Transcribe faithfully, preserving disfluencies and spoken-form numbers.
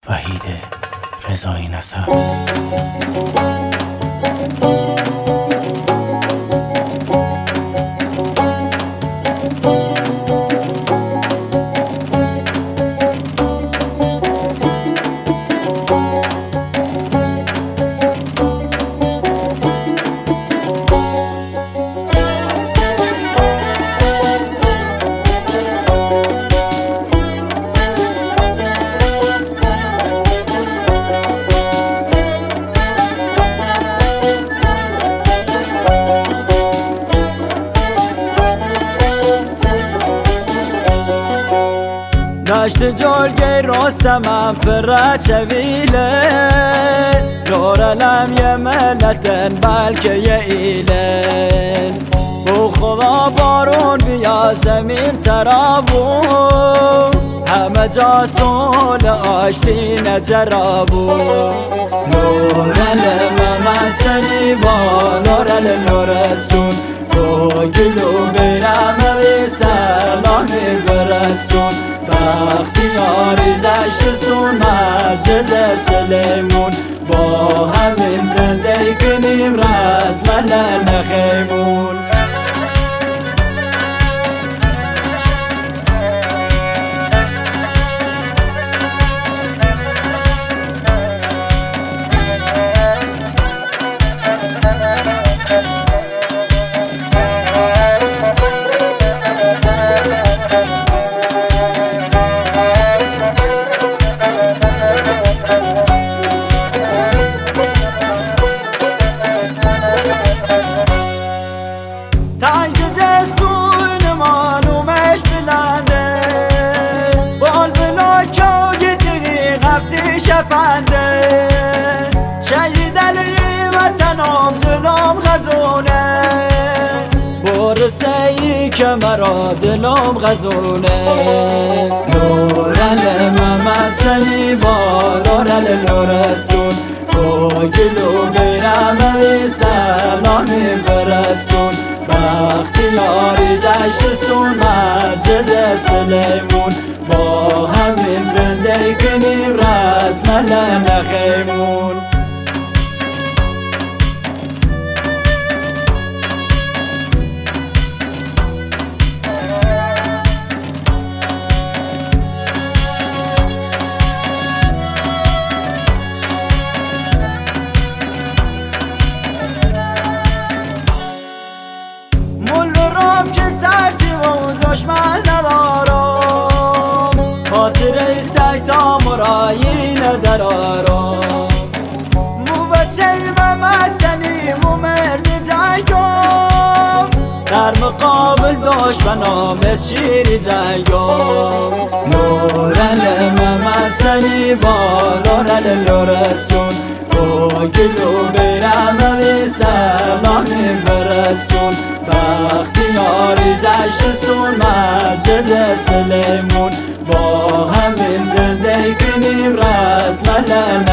وحید رضایی نسب. دشت جلگه راستم پر چویله لورلم یه ملتن بلکه یه ایله بو خدا بارون بیا زمین ترابو همه جا سول آشتین جرابو لورلم مسلی با لورل لورستون تو گلو بیرم بی سلامی برسون بختیاری دشت سون مسجد سلیمون با همین زنده کنیم رسم نخیمون شفنده شهید علی وطنم دلم غزونه برسه‌ای که مرا دلم غزونه لورل ممسلی با لورل لورستون تو گلو بیرم بی سلامی برسون بختیاری دشت سون مسجد سلیمون با همین زنده کنیم رسم نخیمون مول رام که ترسی و دشمن ندارم خاطره تک تا مرایی ندارم مو بچه و مسنی مو مرد جنگم در مقابل دشمنام از شیر جنگم لورل ممسلی با لورل لورستون تو گلو بیرم بی سلامی برسون بختیاری دشت سون مسجد سلیمون با همین زنده کنیم رسم